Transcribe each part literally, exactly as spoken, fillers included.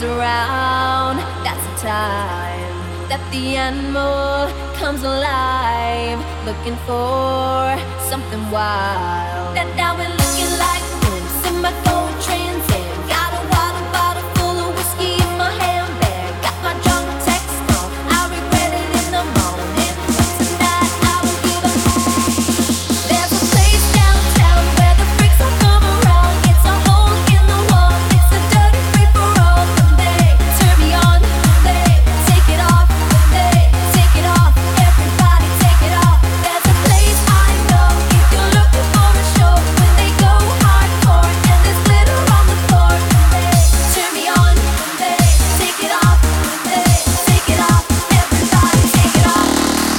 comes around, that's the time that the animal comes alive, looking for something wild. And now we're looking like pimps in my gold Trans Am. Got a water bottle full of whiskey in my handbag. Got my drunk text on, I'll regret it in the morning. Tonight I will give up. There's a place downtown where the freaks all come around. It's a hole in the wall, it's a dirty free for all. And they turn me on, they take it off, they take it off. Everybody take it off. There's a place I know if you're looking for a show when they go hardcore and there's glitter on the floor. And they turn me on, they take it off, they take it off. Everybody take it off.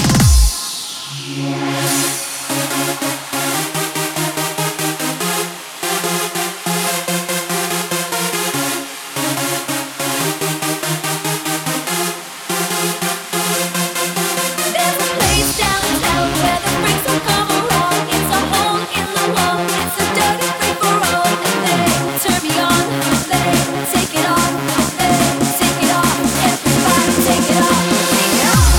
There's a place downtown where the freaks all come around. It's a hole in the wall, it's a dirty free for all. And they turn me on, they take it off, they take it off. Everybody take it off, take it off.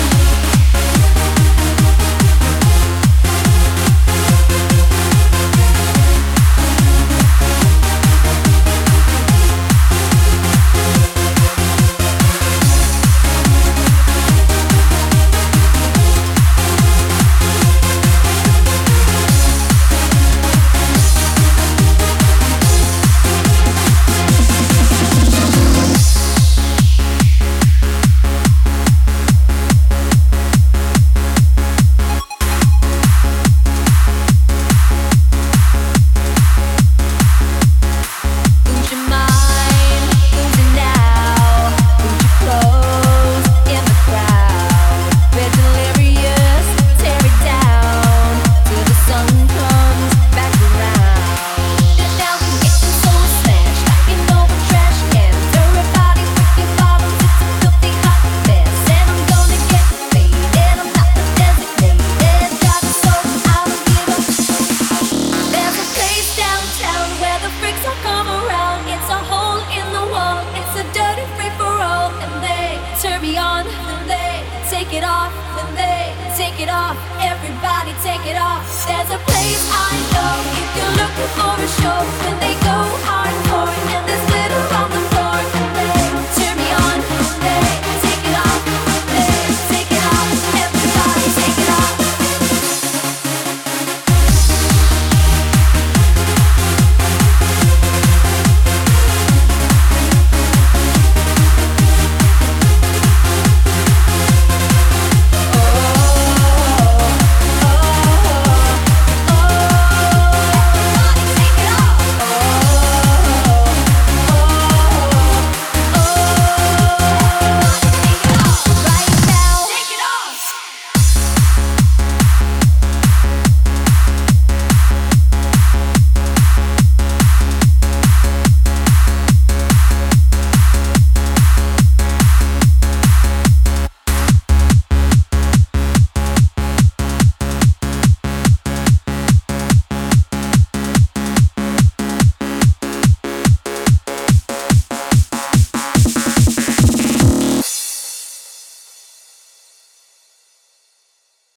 Lose your mind, lose it now. Lose your clothes in the crowd. We're delirious, tear it down till the sun comes back around. And now we're getting so smashed, knocking over trash cans. Everybody freaking bottles, it's a filthy hot mess. And I'm gonna get faded, I'm not the designated. Got a soul, I don't give a. There's a place downtown where the freaks all come around. It's a hole in the wall, it's a dirty free for all. And they turn me on, then they take it off, then they take it off. Everybody take it off. There's a place I know if you're looking for a show when they go hardcore and there's glitter on the